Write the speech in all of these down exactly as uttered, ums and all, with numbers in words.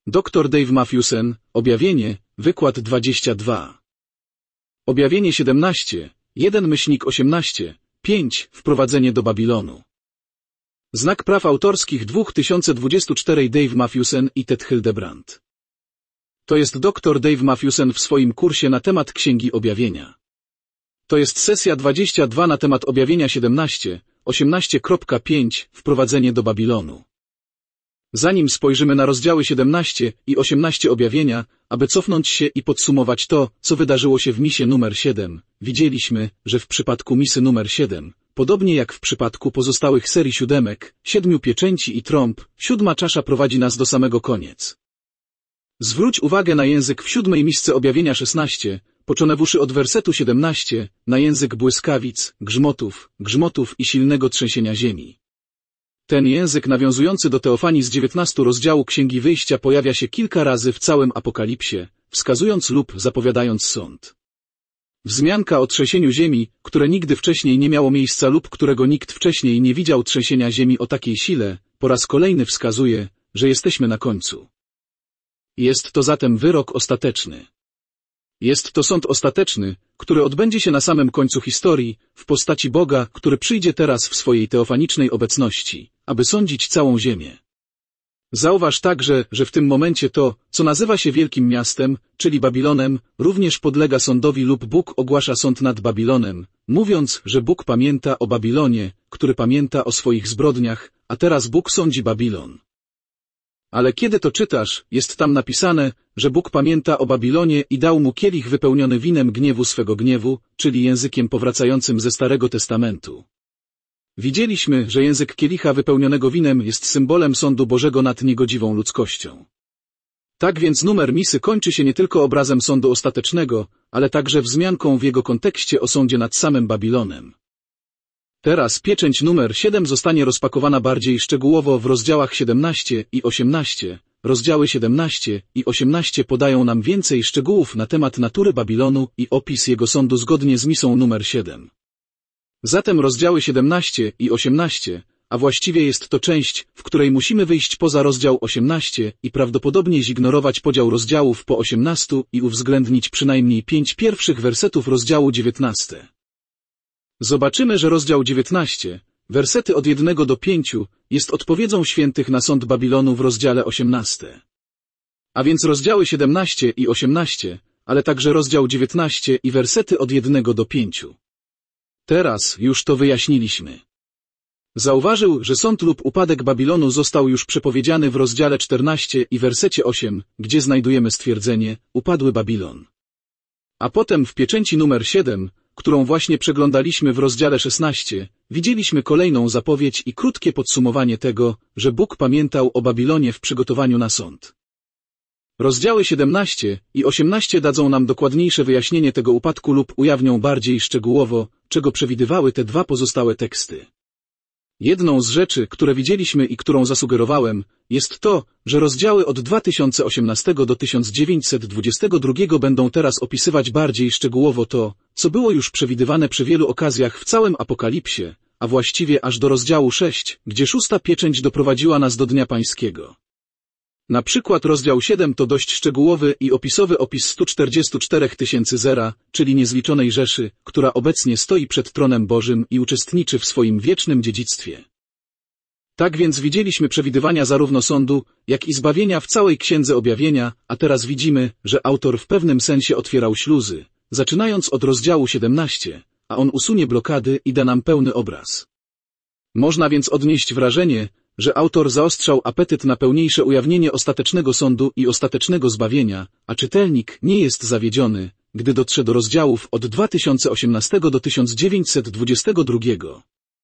doktor Dave Matthewson, Objawienie, wykład dwadzieścia dwa. Objawienie siedemnaście, jeden myślnik osiemnaście, pięć, wprowadzenie do Babilonu. Znak praw autorskich dwa tysiące dwudziesty czwarty Dave Matthewson i Ted Hildebrand. To jest doktor Dave Matthewson w swoim kursie na temat Księgi Objawienia. To jest sesja dwadzieścia dwa na temat Objawienia siedemnaście, osiemnaście pięć, wprowadzenie do Babilonu. Zanim spojrzymy na rozdziały siedemnaście i osiemnaście Objawienia, aby cofnąć się i podsumować to, co wydarzyło się w misie numer siedem, widzieliśmy, że w przypadku misy numer siedem, podobnie jak w przypadku pozostałych serii siódemek, siedmiu pieczęci i trąb, siódma czasza prowadzi nas do samego koniec. Zwróć uwagę na język w siódmej misce Objawienia szesnaście, począwszy od wersetu siedemnaście, na język błyskawic, grzmotów, grzmotów i silnego trzęsienia ziemi. Ten język nawiązujący do teofanii z dziewiętnastego rozdziału Księgi Wyjścia pojawia się kilka razy w całym Apokalipsie, wskazując lub zapowiadając sąd. Wzmianka o trzęsieniu ziemi, które nigdy wcześniej nie miało miejsca lub którego nikt wcześniej nie widział trzęsienia ziemi o takiej sile, po raz kolejny wskazuje, że jesteśmy na końcu. Jest to zatem wyrok ostateczny. Jest to sąd ostateczny, który odbędzie się na samym końcu historii, w postaci Boga, który przyjdzie teraz w swojej teofanicznej obecności, aby sądzić całą ziemię. Zauważ także, że w tym momencie to, co nazywa się Wielkim Miastem, czyli Babilonem, również podlega sądowi lub Bóg ogłasza sąd nad Babilonem, mówiąc, że Bóg pamięta o Babilonie, który pamięta o swoich zbrodniach, a teraz Bóg sądzi Babilon. Ale kiedy to czytasz, jest tam napisane, że Bóg pamięta o Babilonie i dał mu kielich wypełniony winem gniewu swego gniewu, czyli językiem powracającym ze Starego Testamentu. Widzieliśmy, że język kielicha wypełnionego winem jest symbolem sądu Bożego nad niegodziwą ludzkością. Tak więc numer misy kończy się nie tylko obrazem sądu ostatecznego, ale także wzmianką w jego kontekście o sądzie nad samym Babilonem. Teraz pieczęć numer siedem zostanie rozpakowana bardziej szczegółowo w rozdziałach siedemnaście i osiemnaście. Rozdziały siedemnaście i osiemnaście podają nam więcej szczegółów na temat natury Babilonu i opis jego sądu zgodnie z misą numer siedem. Zatem rozdziały siedemnaście i osiemnaście, a właściwie jest to część, w której musimy wyjść poza rozdział osiemnaście i prawdopodobnie zignorować podział rozdziałów po osiemnastu i uwzględnić przynajmniej pięć pierwszych wersetów rozdziału dziewiętnastego. Zobaczymy, że rozdział dziewiętnasty, wersety od jednego do pięciu, jest odpowiedzią świętych na sąd Babilonu w rozdziale osiemnastym. A więc rozdziały siedemnaście i osiemnaście, ale także rozdział dziewiętnasty i wersety od jednego do pięciu. Teraz już to wyjaśniliśmy. Zauważył, że sąd lub upadek Babilonu został już przepowiedziany w rozdziale czternastym i wersecie ósmym, gdzie znajdujemy stwierdzenie, upadły Babilon. A potem w pieczęci numer siedem, którą właśnie przeglądaliśmy w rozdziale szesnastym, widzieliśmy kolejną zapowiedź i krótkie podsumowanie tego, że Bóg pamiętał o Babilonie w przygotowaniu na sąd. Rozdziały siedemnaście i osiemnaście dadzą nam dokładniejsze wyjaśnienie tego upadku lub ujawnią bardziej szczegółowo, czego przewidywały te dwa pozostałe teksty. Jedną z rzeczy, które widzieliśmy i którą zasugerowałem, jest to, że rozdziały od dwa tysiące osiemnastego do tysiąc dziewięćset dwudziestego drugiego będą teraz opisywać bardziej szczegółowo to, co było już przewidywane przy wielu okazjach w całym Apokalipsie, a właściwie aż do rozdziału szóstego, gdzie szósta pieczęć doprowadziła nas do Dnia Pańskiego. Na przykład rozdział siódmy to dość szczegółowy i opisowy opis stu czterdziestu czterech tysięcy zera, czyli niezliczonej rzeszy, która obecnie stoi przed tronem Bożym i uczestniczy w swoim wiecznym dziedzictwie. Tak więc widzieliśmy przewidywania zarówno sądu, jak i zbawienia w całej Księdze Objawienia, a teraz widzimy, że autor w pewnym sensie otwierał śluzy, zaczynając od rozdziału siedemnastego, a on usunie blokady i da nam pełny obraz. Można więc odnieść wrażenie, że autor zaostrzał apetyt na pełniejsze ujawnienie ostatecznego sądu i ostatecznego zbawienia, a czytelnik nie jest zawiedziony, gdy dotrze do rozdziałów od dwa tysiące osiemnastego do tysiąc dziewięćset dwudziestego drugiego.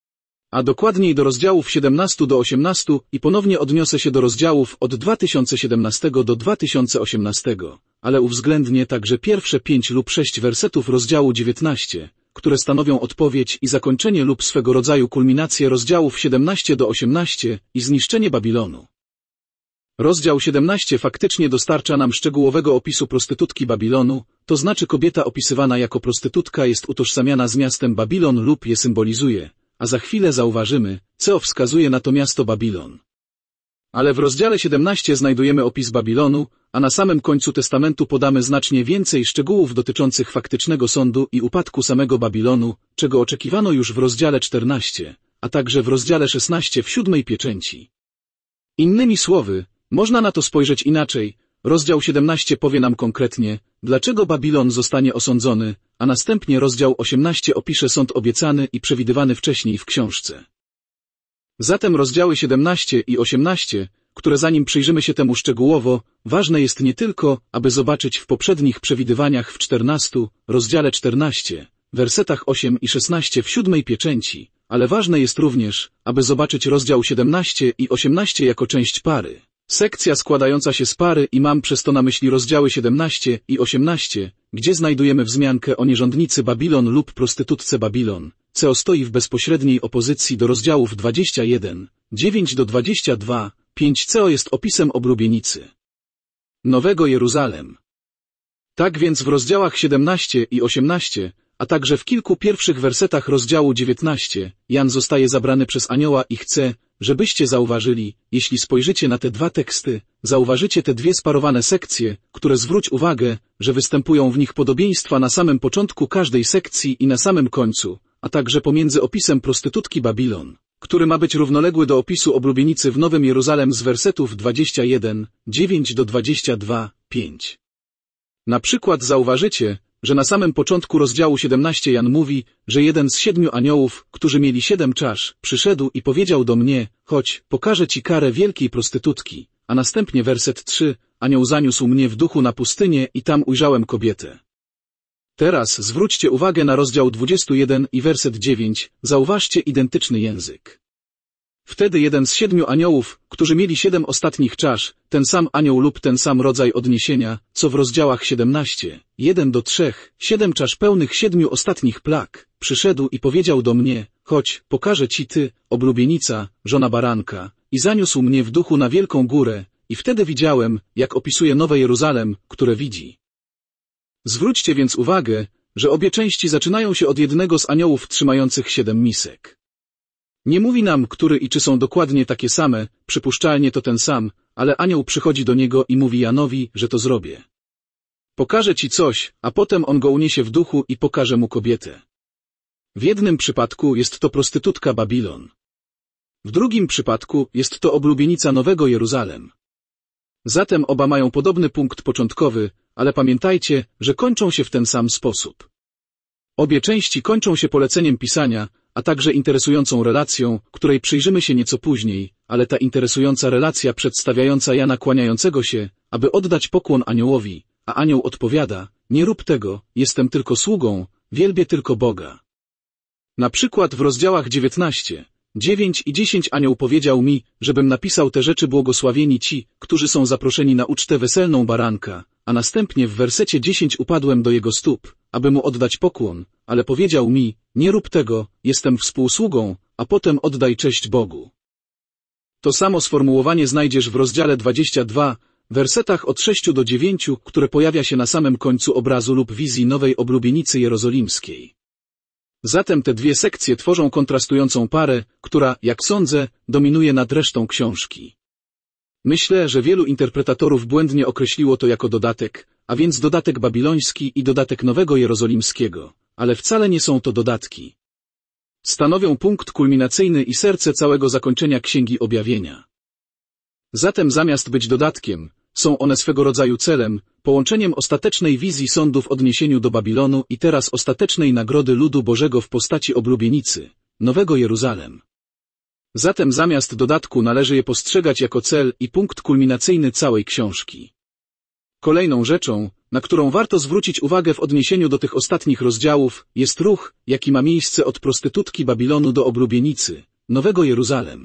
A dokładniej do rozdziałów siedemnastu do osiemnastu i ponownie odniosę się do rozdziałów od dwa tysiące siedemnastego do dwa tysiące osiemnastego, ale uwzględnię także pierwsze pięć lub sześć wersetów rozdziału dziewiętnastego, które stanowią odpowiedź i zakończenie lub swego rodzaju kulminację rozdziałów siedemnaście do osiemnastu i zniszczenie Babilonu. Rozdział siedemnasty faktycznie dostarcza nam szczegółowego opisu prostytutki Babilonu, to znaczy kobieta opisywana jako prostytutka jest utożsamiana z miastem Babilon lub je symbolizuje, a za chwilę zauważymy, co wskazuje na to miasto Babilon. Ale w rozdziale siedemnastym znajdujemy opis Babilonu, a na samym końcu testamentu podamy znacznie więcej szczegółów dotyczących faktycznego sądu i upadku samego Babilonu, czego oczekiwano już w rozdziale czternastym, a także w rozdziale szesnastym w siódmej pieczęci. Innymi słowy, można na to spojrzeć inaczej. Rozdział siedemnasty powie nam konkretnie, dlaczego Babilon zostanie osądzony, a następnie rozdział osiemnasty opisze sąd obiecany i przewidywany wcześniej w książce. Zatem rozdziały siedemnasty i osiemnasty, które zanim przyjrzymy się temu szczegółowo, ważne jest nie tylko, aby zobaczyć w poprzednich przewidywaniach w czternastym, rozdziale czternastym, wersetach ósmym i szesnastym w siódmej pieczęci, ale ważne jest również, aby zobaczyć rozdział siedemnasty i osiemnasty jako część pary. Sekcja składająca się z pary i mam przez to na myśli rozdziały siedemnasty i osiemnasty, gdzie znajdujemy wzmiankę o nierządnicy Babilon lub prostytutce Babilon, co stoi w bezpośredniej opozycji do rozdziałów dwudziestego pierwszego, dziewiątego do dwudziestego drugiego, pięć co jest opisem oblubienicy Nowego Jeruzalem. Tak więc w rozdziałach siedemnastym i osiemnastym, a także w kilku pierwszych wersetach rozdziału dziewiętnastego, Jan zostaje zabrany przez anioła i chce, żebyście zauważyli, jeśli spojrzycie na te dwa teksty, zauważycie te dwie sparowane sekcje, które zwróć uwagę, że występują w nich podobieństwa na samym początku każdej sekcji i na samym końcu, a także pomiędzy opisem prostytutki Babilon, który ma być równoległy do opisu oblubienicy w Nowym Jeruzalem z wersetów dwudziestego pierwszego, dziewiątego do dwudziestego drugiego, pięć. Na przykład zauważycie, że na samym początku rozdziału siedemnastego Jan mówi, że jeden z siedmiu aniołów, którzy mieli siedem czasz, przyszedł i powiedział do mnie, chodź, pokażę ci karę wielkiej prostytutki, a następnie werset trzy, anioł zaniósł mnie w duchu na pustynię i tam ujrzałem kobietę. Teraz zwróćcie uwagę na rozdział dwudziesty pierwszy i werset dziewiąty, zauważcie identyczny język. Wtedy jeden z siedmiu aniołów, którzy mieli siedem ostatnich czasz, ten sam anioł lub ten sam rodzaj odniesienia, co w rozdziałach siedemnastym, jeden do trzech, siedem czasz pełnych siedmiu ostatnich plag, przyszedł i powiedział do mnie, chodź, pokażę ci ty, oblubienica, żona baranka, i zaniósł mnie w duchu na wielką górę, i wtedy widziałem, jak opisuje Nowe Jeruzalem, które widzi. Zwróćcie więc uwagę, że obie części zaczynają się od jednego z aniołów trzymających siedem misek. Nie mówi nam, który i czy są dokładnie takie same, przypuszczalnie to ten sam, ale anioł przychodzi do niego i mówi Janowi, że to zrobię. Pokażę ci coś, a potem on go uniesie w duchu i pokaże mu kobietę. W jednym przypadku jest to prostytutka Babilon. W drugim przypadku jest to oblubienica Nowego Jeruzalem. Zatem oba mają podobny punkt początkowy, ale pamiętajcie, że kończą się w ten sam sposób. Obie części kończą się poleceniem pisania, a także interesującą relacją, której przyjrzymy się nieco później, ale ta interesująca relacja przedstawiająca Jana kłaniającego się, aby oddać pokłon aniołowi, a anioł odpowiada, nie rób tego, jestem tylko sługą, wielbię tylko Boga. Na przykład w rozdziałach dziewiętnastym, dziewiątym i dziesiątym anioł powiedział mi, żebym napisał te rzeczy błogosławieni ci, którzy są zaproszeni na ucztę weselną baranka, a następnie w wersecie dziesiątym upadłem do jego stóp, aby mu oddać pokłon, ale powiedział mi, nie rób tego, jestem współsługą, a potem oddaj cześć Bogu. To samo sformułowanie znajdziesz w rozdziale dwudziestym drugim, wersetach od sześciu do dziewięciu, które pojawia się na samym końcu obrazu lub wizji nowej oblubienicy jerozolimskiej. Zatem te dwie sekcje tworzą kontrastującą parę, która, jak sądzę, dominuje nad resztą książki. Myślę, że wielu interpretatorów błędnie określiło to jako dodatek, a więc dodatek babiloński i dodatek Nowego Jerozolimskiego, ale wcale nie są to dodatki. Stanowią punkt kulminacyjny i serce całego zakończenia Księgi Objawienia. Zatem zamiast być dodatkiem, są one swego rodzaju celem, połączeniem ostatecznej wizji sądu w odniesieniu do Babilonu i teraz ostatecznej nagrody ludu Bożego w postaci oblubienicy, Nowego Jeruzalem. Zatem zamiast dodatku należy je postrzegać jako cel i punkt kulminacyjny całej książki. Kolejną rzeczą, na którą warto zwrócić uwagę w odniesieniu do tych ostatnich rozdziałów, jest ruch, jaki ma miejsce od prostytutki Babilonu do oblubienicy, Nowego Jeruzalem.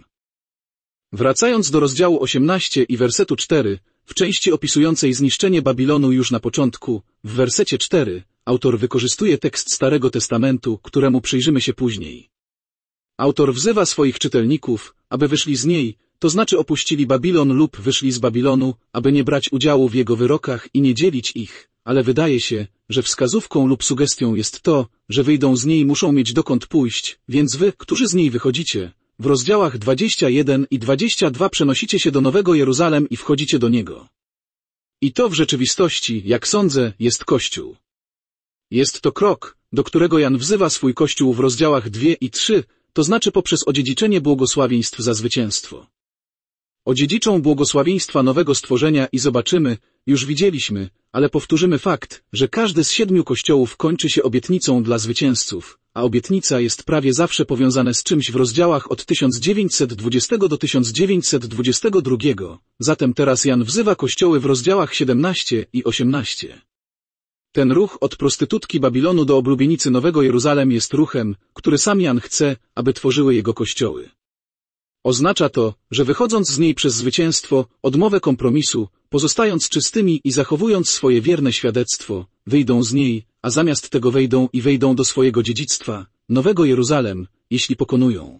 Wracając do rozdziału osiemnastego i wersetu czwartego, w części opisującej zniszczenie Babilonu już na początku, w wersecie czwartym, autor wykorzystuje tekst Starego Testamentu, któremu przyjrzymy się później. Autor wzywa swoich czytelników, aby wyszli z niej, to znaczy opuścili Babilon lub wyszli z Babilonu, aby nie brać udziału w jego wyrokach i nie dzielić ich, ale wydaje się, że wskazówką lub sugestią jest to, że wyjdą z niej muszą mieć dokąd pójść, więc wy, którzy z niej wychodzicie, w rozdziałach dwudziestym pierwszym i dwudziestym drugim przenosicie się do Nowego Jeruzalem i wchodzicie do niego. I to w rzeczywistości, jak sądzę, jest Kościół. Jest to krok, do którego Jan wzywa swój Kościół w rozdziałach drugi i trzeci, to znaczy poprzez odziedziczenie błogosławieństw za zwycięstwo. Odziedziczą błogosławieństwa nowego stworzenia i zobaczymy, już widzieliśmy, ale powtórzymy fakt, że każdy z siedmiu kościołów kończy się obietnicą dla zwycięzców, a obietnica jest prawie zawsze powiązana z czymś w rozdziałach od tysiąc dziewięćset dwudziestego do tysiąc dziewięćset dwudziestego drugiego. Zatem teraz Jan wzywa kościoły w rozdziałach siedemnastym i osiemnastym. Ten ruch od prostytutki Babilonu do oblubienicy Nowego Jeruzalem jest ruchem, który sam Jan chce, aby tworzyły jego kościoły. Oznacza to, że wychodząc z niej przez zwycięstwo, odmowę kompromisu, pozostając czystymi i zachowując swoje wierne świadectwo, wyjdą z niej, a zamiast tego wejdą i wejdą do swojego dziedzictwa, Nowego Jeruzalem, jeśli pokonują.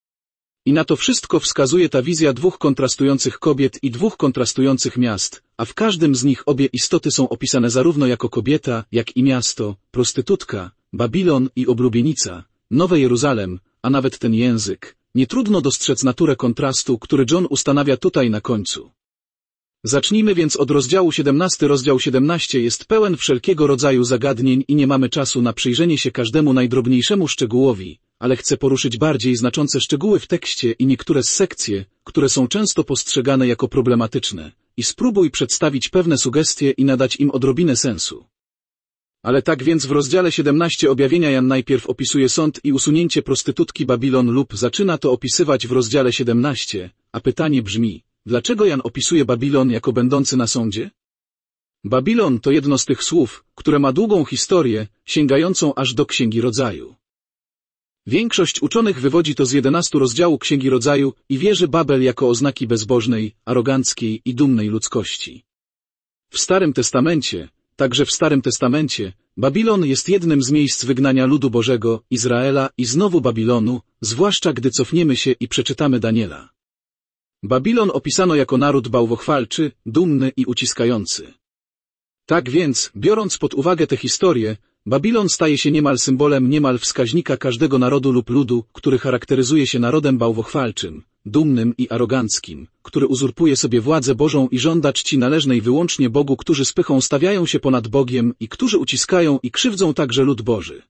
I na to wszystko wskazuje ta wizja dwóch kontrastujących kobiet i dwóch kontrastujących miast, a w każdym z nich obie istoty są opisane zarówno jako kobieta, jak i miasto, prostytutka, Babilon i oblubienica, Nowe Jeruzalem, a nawet ten język. Nie trudno dostrzec naturę kontrastu, który John ustanawia tutaj na końcu. Zacznijmy więc od rozdziału siedemnastego. Rozdział siedemnasty jest pełen wszelkiego rodzaju zagadnień i nie mamy czasu na przyjrzenie się każdemu najdrobniejszemu szczegółowi, ale chcę poruszyć bardziej znaczące szczegóły w tekście i niektóre z sekcje, które są często postrzegane jako problematyczne, i spróbuj przedstawić pewne sugestie i nadać im odrobinę sensu. Ale tak więc w rozdziale siedemnastym objawienia Jan najpierw opisuje sąd i usunięcie prostytutki Babilon lub zaczyna to opisywać w rozdziale siedemnastym, a pytanie brzmi, dlaczego Jan opisuje Babilon jako będący na sądzie? Babilon to jedno z tych słów, które ma długą historię, sięgającą aż do Księgi Rodzaju. Większość uczonych wywodzi to z jedenastego rozdziału Księgi Rodzaju i wierzy Babel jako oznaki bezbożnej, aroganckiej i dumnej ludzkości. W Starym Testamencie, także w Starym Testamencie, Babilon jest jednym z miejsc wygnania ludu Bożego, Izraela i znowu Babilonu, zwłaszcza gdy cofniemy się i przeczytamy Daniela. Babilon opisano jako naród bałwochwalczy, dumny i uciskający. Tak więc, biorąc pod uwagę tę historię, Babilon staje się niemal symbolem niemal wskaźnika każdego narodu lub ludu, który charakteryzuje się narodem bałwochwalczym, dumnym i aroganckim, który uzurpuje sobie władzę Bożą i żąda czci należnej wyłącznie Bogu, którzy z pychą stawiają się ponad Bogiem i którzy uciskają i krzywdzą także lud Boży.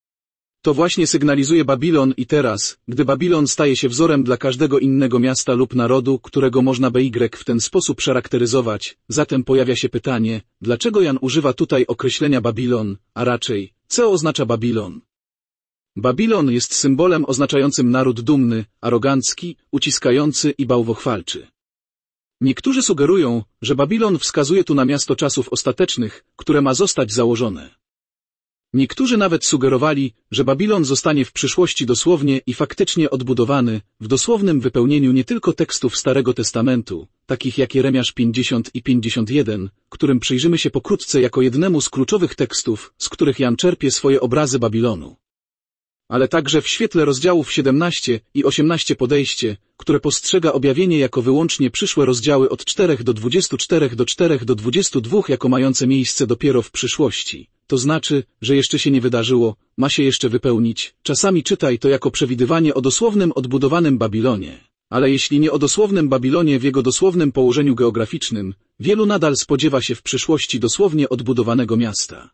To właśnie sygnalizuje Babilon i teraz, gdy Babilon staje się wzorem dla każdego innego miasta lub narodu, którego można by w ten sposób charakteryzować, zatem pojawia się pytanie, dlaczego Jan używa tutaj określenia Babilon, a raczej, co oznacza Babilon? Babilon jest symbolem oznaczającym naród dumny, arogancki, uciskający i bałwochwalczy. Niektórzy sugerują, że Babilon wskazuje tu na miasto czasów ostatecznych, które ma zostać założone. Niektórzy nawet sugerowali, że Babilon zostanie w przyszłości dosłownie i faktycznie odbudowany, w dosłownym wypełnieniu nie tylko tekstów Starego Testamentu, takich jak Jeremiasz pięćdziesiąt i pięćdziesiąt jeden, którym przyjrzymy się pokrótce jako jednemu z kluczowych tekstów, z których Jan czerpie swoje obrazy Babilonu. Ale także w świetle rozdziałów siedemnastego i osiemnastego podejście, które postrzega objawienie jako wyłącznie przyszłe rozdziały od czterech do dwudziestu czterech do czterech do dwudziestu dwóch jako mające miejsce dopiero w przyszłości. To znaczy, że jeszcze się nie wydarzyło, ma się jeszcze wypełnić. Czasami czytaj to jako przewidywanie o dosłownym odbudowanym Babilonie. Ale jeśli nie o dosłownym Babilonie w jego dosłownym położeniu geograficznym, wielu nadal spodziewa się w przyszłości dosłownie odbudowanego miasta.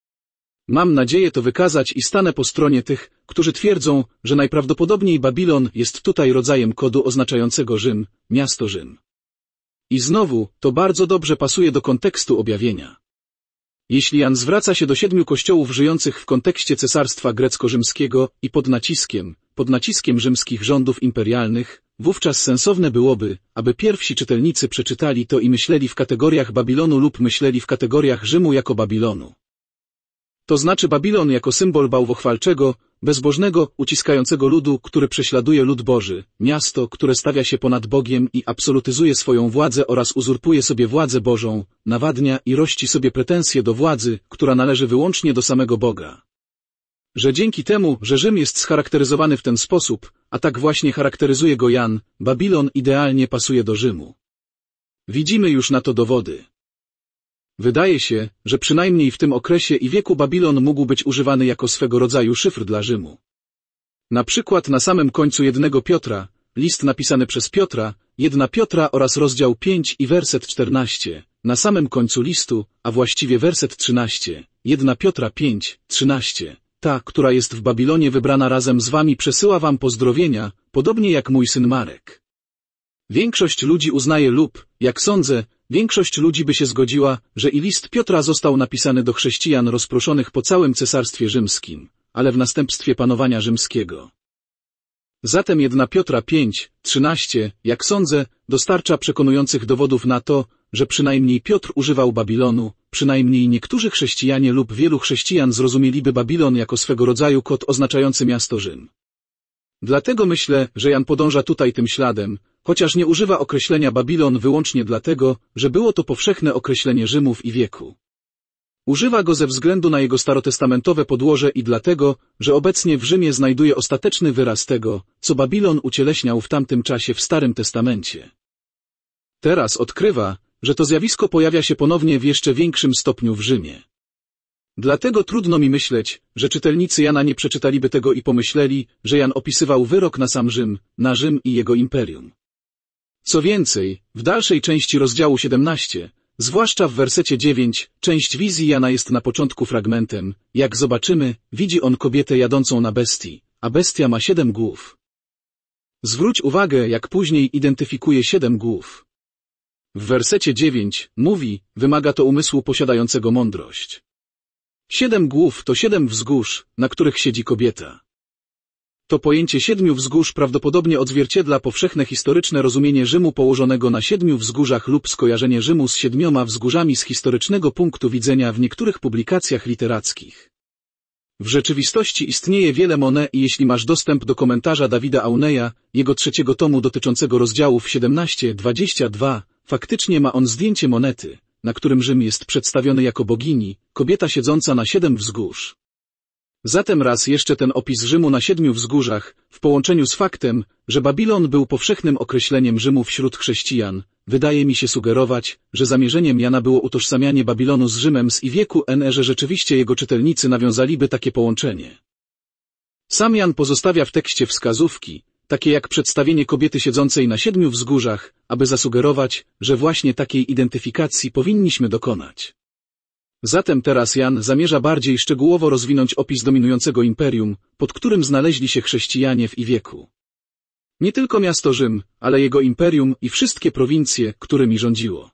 Mam nadzieję to wykazać i stanę po stronie tych, którzy twierdzą, że najprawdopodobniej Babilon jest tutaj rodzajem kodu oznaczającego Rzym, miasto Rzym. I znowu, to bardzo dobrze pasuje do kontekstu objawienia. Jeśli Jan zwraca się do siedmiu kościołów żyjących w kontekście cesarstwa grecko-rzymskiego i pod naciskiem, pod naciskiem rzymskich rządów imperialnych, wówczas sensowne byłoby, aby pierwsi czytelnicy przeczytali to i myśleli w kategoriach Babilonu lub myśleli w kategoriach Rzymu jako Babilonu. To znaczy Babilon jako symbol bałwochwalczego, bezbożnego, uciskającego ludu, który prześladuje lud Boży, miasto, które stawia się ponad Bogiem i absolutyzuje swoją władzę oraz uzurpuje sobie władzę Bożą, nawadnia i rości sobie pretensje do władzy, która należy wyłącznie do samego Boga. Że dzięki temu, że Rzym jest scharakteryzowany w ten sposób, a tak właśnie charakteryzuje go Jan, Babilon idealnie pasuje do Rzymu. Widzimy już na to dowody. Wydaje się, że przynajmniej w tym okresie i wieku Babilon mógł być używany jako swego rodzaju szyfr dla Rzymu. Na przykład na samym końcu jednego Piotra, list napisany przez Piotra, jedna Piotra oraz rozdział pięć i werset czternasty, na samym końcu listu, a właściwie werset trzynasty, jedna Piotra pięć, trzynaście, ta, która jest w Babilonie wybrana razem z wami przesyła wam pozdrowienia, podobnie jak mój syn Marek. Większość ludzi uznaje lub, jak sądzę, większość ludzi by się zgodziła, że i list Piotra został napisany do chrześcijan rozproszonych po całym Cesarstwie Rzymskim, ale w następstwie panowania rzymskiego. Zatem jedna Piotra pięć, trzynaście, jak sądzę, dostarcza przekonujących dowodów na to, że przynajmniej Piotr używał Babilonu, przynajmniej niektórzy chrześcijanie lub wielu chrześcijan zrozumieliby Babilon jako swego rodzaju kod oznaczający miasto Rzym. Dlatego myślę, że Jan podąża tutaj tym śladem, chociaż nie używa określenia Babilon wyłącznie dlatego, że było to powszechne określenie Rzymów i wieku. Używa go ze względu na jego starotestamentowe podłoże i dlatego, że obecnie w Rzymie znajduje ostateczny wyraz tego, co Babilon ucieleśniał w tamtym czasie w Starym Testamencie. Teraz odkrywa, że to zjawisko pojawia się ponownie w jeszcze większym stopniu w Rzymie. Dlatego trudno mi myśleć, że czytelnicy Jana nie przeczytaliby tego i pomyśleli, że Jan opisywał wyrok na sam Rzym, na Rzym i jego imperium. Co więcej, w dalszej części rozdziału siedemnastego, zwłaszcza w wersecie dziewiątym, część wizji Jana jest na początku fragmentem, jak zobaczymy, widzi on kobietę jadącą na bestii, a bestia ma siedem głów. Zwróć uwagę, jak później identyfikuje siedem głów. W wersecie dziewiątym mówi, wymaga to umysłu posiadającego mądrość. Siedem głów to siedem wzgórz, na których siedzi kobieta. To pojęcie siedmiu wzgórz prawdopodobnie odzwierciedla powszechne historyczne rozumienie Rzymu położonego na siedmiu wzgórzach lub skojarzenie Rzymu z siedmioma wzgórzami z historycznego punktu widzenia w niektórych publikacjach literackich. W rzeczywistości istnieje wiele monet i jeśli masz dostęp do komentarza Dawida Auneya, jego trzeciego tomu dotyczącego rozdziałów siedemnaście dwadzieścia dwa, faktycznie ma on zdjęcie monety, na którym Rzym jest przedstawiony jako bogini, kobieta siedząca na siedem wzgórz. Zatem raz jeszcze ten opis Rzymu na siedmiu wzgórzach, w połączeniu z faktem, że Babilon był powszechnym określeniem Rzymu wśród chrześcijan, wydaje mi się sugerować, że zamierzeniem Jana było utożsamianie Babilonu z Rzymem z i wieku N E, że rzeczywiście jego czytelnicy nawiązaliby takie połączenie. Sam Jan pozostawia w tekście wskazówki, takie jak przedstawienie kobiety siedzącej na siedmiu wzgórzach, aby zasugerować, że właśnie takiej identyfikacji powinniśmy dokonać. Zatem teraz Jan zamierza bardziej szczegółowo rozwinąć opis dominującego imperium, pod którym znaleźli się chrześcijanie w i wieku. Nie tylko miasto Rzym, ale jego imperium i wszystkie prowincje, którymi rządziło.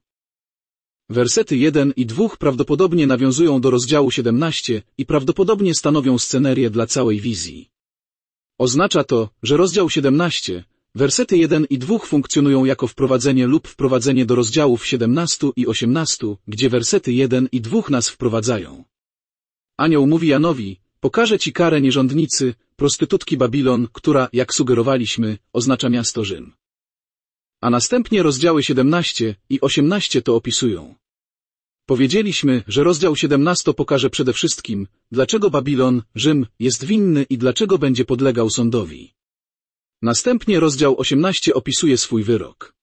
Wersety jeden i dwa prawdopodobnie nawiązują do rozdziału siedemnastego i prawdopodobnie stanowią scenerię dla całej wizji. Oznacza to, że rozdział siedemnasty, wersety jeden i dwa funkcjonują jako wprowadzenie lub wprowadzenie do rozdziałów siedemnastu i osiemnastu, gdzie wersety jeden i dwa nas wprowadzają. Anioł mówi Janowi, pokażę ci karę nierządnicy, prostytutki Babilon, która, jak sugerowaliśmy, oznacza miasto Rzym. A następnie rozdziały siedemnasty i osiemnaście to opisują. Powiedzieliśmy, że rozdział siedemnasty pokaże przede wszystkim, dlaczego Babilon, Rzym, jest winny i dlaczego będzie podlegał sądowi. Następnie rozdział osiemnasty opisuje swój wyrok.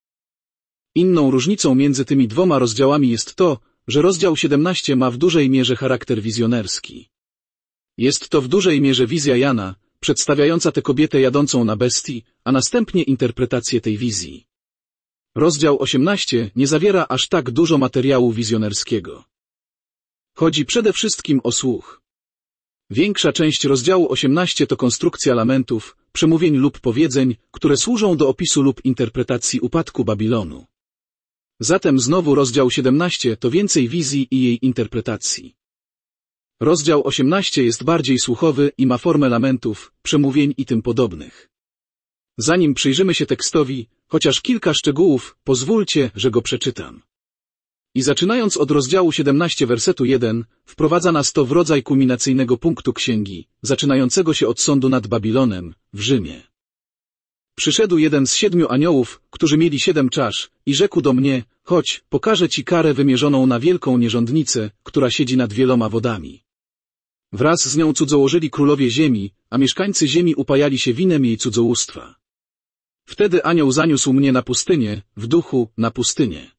Inną różnicą między tymi dwoma rozdziałami jest to, że rozdział siedemnasty ma w dużej mierze charakter wizjonerski. Jest to w dużej mierze wizja Jana, przedstawiająca tę kobietę jadącą na bestii, a następnie interpretację tej wizji. Rozdział osiemnasty nie zawiera aż tak dużo materiału wizjonerskiego. Chodzi przede wszystkim o słuch. Większa część rozdziału osiemnasty to konstrukcja lamentów, przemówień lub powiedzeń, które służą do opisu lub interpretacji upadku Babilonu. Zatem znowu rozdział siedemnasty to więcej wizji i jej interpretacji. Rozdział osiemnasty jest bardziej słuchowy i ma formę lamentów, przemówień i tym podobnych. Zanim przyjrzymy się tekstowi, chociaż kilka szczegółów, pozwólcie, że go przeczytam. I zaczynając od rozdziału siedemnastego wersetu jeden, wprowadza nas to w rodzaj kulminacyjnego punktu księgi, zaczynającego się od sądu nad Babilonem, w Rzymie. Przyszedł jeden z siedmiu aniołów, którzy mieli siedem czasz, i rzekł do mnie, chodź, pokażę ci karę wymierzoną na wielką nierządnicę, która siedzi nad wieloma wodami. Wraz z nią cudzołożyli królowie ziemi, a mieszkańcy ziemi upajali się winem jej cudzołóstwa. Wtedy anioł zaniósł mnie na pustynię, w duchu, na pustynię.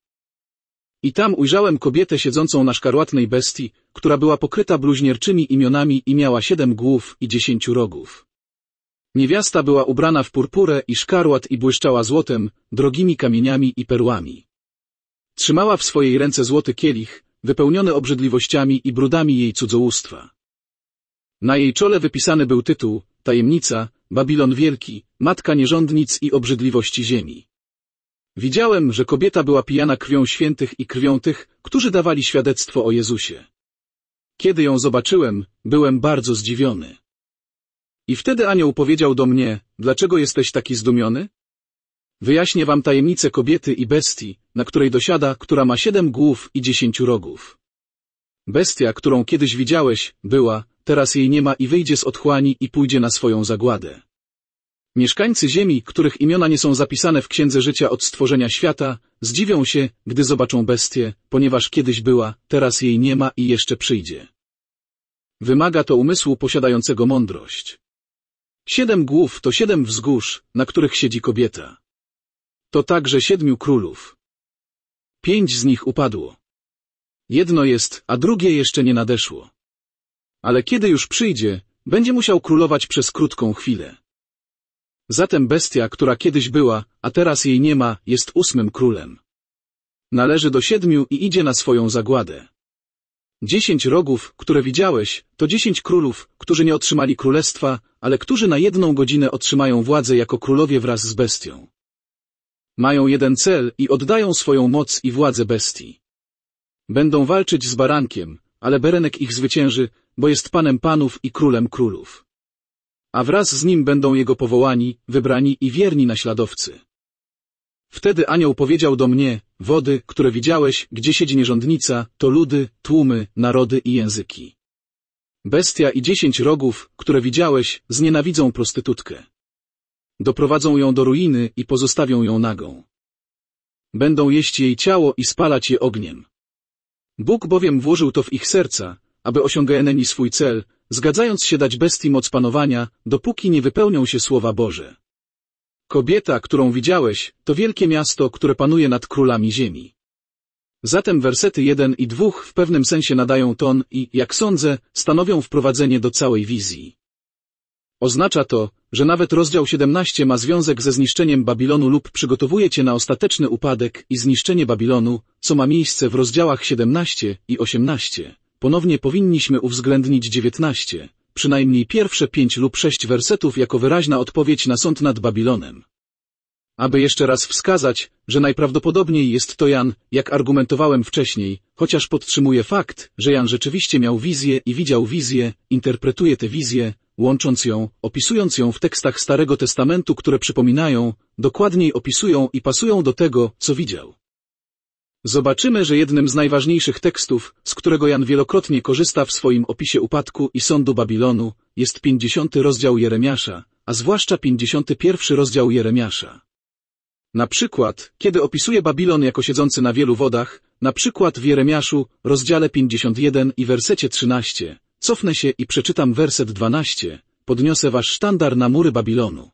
I tam ujrzałem kobietę siedzącą na szkarłatnej bestii, która była pokryta bluźnierczymi imionami i miała siedem głów i dziesięciu rogów. Niewiasta była ubrana w purpurę i szkarłat i błyszczała złotem, drogimi kamieniami i perłami. Trzymała w swojej ręce złoty kielich, wypełniony obrzydliwościami i brudami jej cudzołóstwa. Na jej czole wypisany był tytuł, tajemnica, Babilon Wielki, matka nierządnic i obrzydliwości ziemi. Widziałem, że kobieta była pijana krwią świętych i krwią tych, którzy dawali świadectwo o Jezusie. Kiedy ją zobaczyłem, byłem bardzo zdziwiony. I wtedy anioł powiedział do mnie, dlaczego jesteś taki zdumiony? Wyjaśnię wam tajemnicę kobiety i bestii, na której dosiada, która ma siedem głów i dziesięciu rogów. Bestia, którą kiedyś widziałeś, była, teraz jej nie ma i wyjdzie z otchłani i pójdzie na swoją zagładę. Mieszkańcy ziemi, których imiona nie są zapisane w Księdze Życia od stworzenia świata, zdziwią się, gdy zobaczą bestię, ponieważ kiedyś była, teraz jej nie ma i jeszcze przyjdzie. Wymaga to umysłu posiadającego mądrość. Siedem głów to siedem wzgórz, na których siedzi kobieta. To także siedmiu królów. Pięć z nich upadło. Jedno jest, a drugie jeszcze nie nadeszło. Ale kiedy już przyjdzie, będzie musiał królować przez krótką chwilę. Zatem bestia, która kiedyś była, a teraz jej nie ma, jest ósmym królem. Należy do siedmiu i idzie na swoją zagładę. Dziesięć rogów, które widziałeś, to dziesięć królów, którzy nie otrzymali królestwa, ale którzy na jedną godzinę otrzymają władzę jako królowie wraz z bestią. Mają jeden cel i oddają swoją moc i władzę bestii. Będą walczyć z barankiem, ale baranek ich zwycięży, bo jest panem panów i królem królów. A wraz z nim będą jego powołani, wybrani i wierni naśladowcy. Wtedy anioł powiedział do mnie, wody, które widziałeś, gdzie siedzi nierządnica, to ludy, tłumy, narody i języki. Bestia i dziesięć rogów, które widziałeś, znienawidzą prostytutkę. Doprowadzą ją do ruiny i pozostawią ją nagą. Będą jeść jej ciało i spalać je ogniem. Bóg bowiem włożył to w ich serca, aby osiągnęli swój cel, zgadzając się dać bestii moc panowania, dopóki nie wypełnią się słowa Boże. Kobieta, którą widziałeś, to wielkie miasto, które panuje nad królami ziemi. Zatem wersety jeden i dwa w pewnym sensie nadają ton i, jak sądzę, stanowią wprowadzenie do całej wizji. Oznacza to, że nawet rozdział siedemnasty ma związek ze zniszczeniem Babilonu lub przygotowuje cię na ostateczny upadek i zniszczenie Babilonu, co ma miejsce w rozdziałach siedemnastym i osiemnastym. Ponownie powinniśmy uwzględnić dziewiętnaście, przynajmniej pierwsze pięć lub sześć wersetów jako wyraźna odpowiedź na sąd nad Babilonem. Aby jeszcze raz wskazać, że najprawdopodobniej jest to Jan, jak argumentowałem wcześniej, chociaż podtrzymuję fakt, że Jan rzeczywiście miał wizję i widział wizję, interpretuje tę wizję, łącząc ją, opisując ją w tekstach Starego Testamentu, które przypominają, dokładniej opisują i pasują do tego, co widział. Zobaczymy, że jednym z najważniejszych tekstów, z którego Jan wielokrotnie korzysta w swoim opisie upadku i sądu Babilonu, jest pięćdziesiąty rozdział Jeremiasza, a zwłaszcza pięćdziesiąty pierwszy rozdział Jeremiasza. Na przykład, kiedy opisuje Babilon jako siedzący na wielu wodach, na przykład w Jeremiaszu, rozdziale pięćdziesiątym pierwszym i wersecie trzynastym, cofnę się i przeczytam werset dwunasty, podniosę wasz sztandar na mury Babilonu.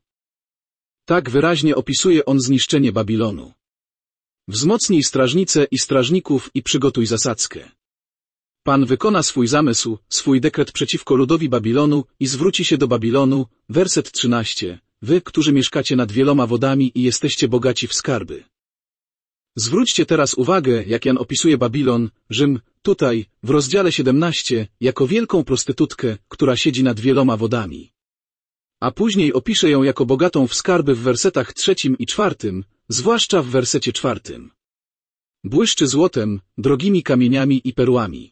Tak wyraźnie opisuje on zniszczenie Babilonu. Wzmocnij strażnice i strażników i przygotuj zasadzkę. Pan wykona swój zamysł, swój dekret przeciwko ludowi Babilonu i zwróci się do Babilonu, werset trzynasty, wy, którzy mieszkacie nad wieloma wodami i jesteście bogaci w skarby. Zwróćcie teraz uwagę, jak Jan opisuje Babilon, Rzym, tutaj, w rozdziale siedemnastym, jako wielką prostytutkę, która siedzi nad wieloma wodami. A później opisze ją jako bogatą w skarby w wersetach trzecim i czwartym, zwłaszcza w wersecie czwartym. Błyszczy złotem, drogimi kamieniami i perłami.